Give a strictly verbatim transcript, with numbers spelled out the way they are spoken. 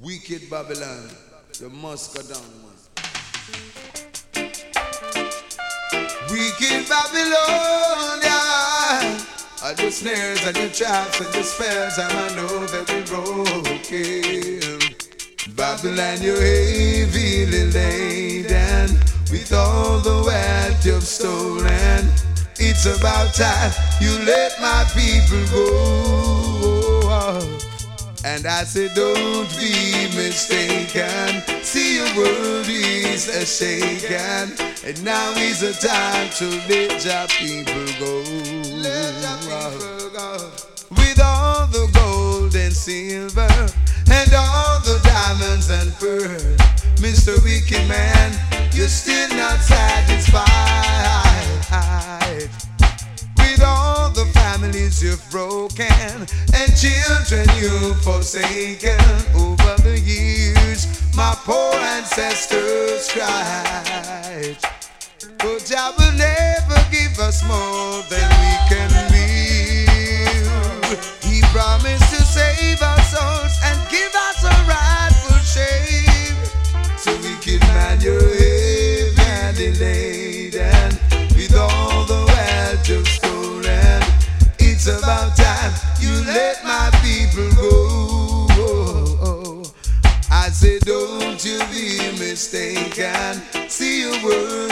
Wicked Babylon, you must go down, man. Wicked Babylon, yeah. All the snares and the traps and the spells, and I know that we're broken. Babylon, you're heavily laden with all the wealth you've stolen. It's about time you let my people go. And I say, don't be mistaken. See, your world is a shaken, and now is the time to let your people go. Let your people go. With all the gold and silver, and all the diamonds and pearls, Mister Wicked Man, you're still not satisfied. With all the families you've broken and children you've forsaken over the years, my poor ancestors cried. But Jah will never give us more than we can bear. He promised to save our souls and give us a rightful share. So Wicked Man, you're heavily laden with all the wealth you've stolen. It's about time you let my people go. I say, don't you be mistaken. See, your word